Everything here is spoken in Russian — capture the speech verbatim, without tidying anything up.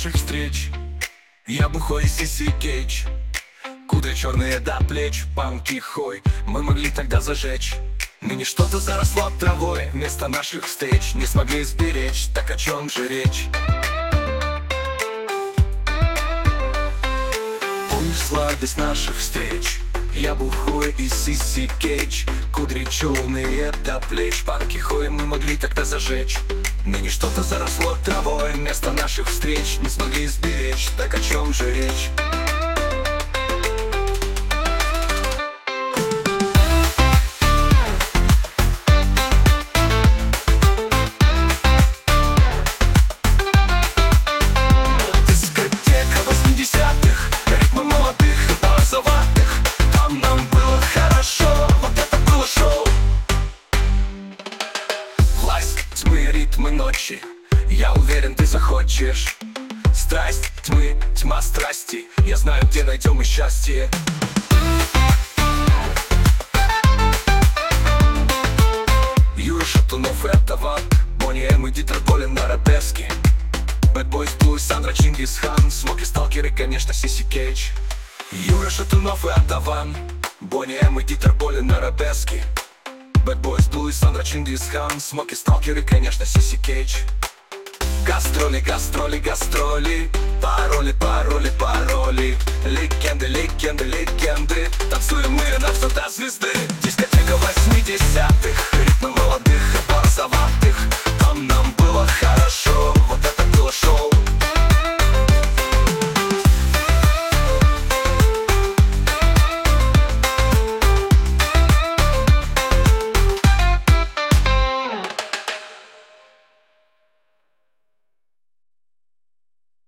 наших встреч. Я бухой Сиси Кейдж, кудри черные до плеч, панки хой мы могли тогда зажечь. Ныне что-то заросло травой, вместо наших встреч не смогли сберечь, так о чем же речь? Помнишь сладость наших встреч? Я бухой и Сиси Кейдж, кудри черные до плеч, панки хой мы могли тогда зажечь. Ныне что-то заросло травой, вместо наших встреч не смогли сберечь, так о чем же речь? Дискотека восьмидесятых, ритмы молодых и розоватых. Там нам было хорошо, вот это было шоу. Власть тьмы, ритмы ночи, я уверен, ты захочешь. Страсть тьмы, тьма страсти, я знаю, где найдем мы счастье. Юра Шатунов и Атаван, Бонни Эм и Дитер Болин на Родеске. Bad Boys Blue, Сандра Чингисхан, Смоки Сталкер и, конечно, Сиси Кейдж. Юра Шатунов и Атаван, Бонни Эм и Дитер Болин на Родеске. Bad Boys Blue, Сандра Чингисхан, Смоки Сталкер и, конечно, Сиси Кейдж. Гастроли, гастроли, гастроли, пароли, пароли, пароли, легенды, легенды, легенды. Танцуем мы на все до звезды. Дискотека восьмидесятых, ритмы молодых и розоватых.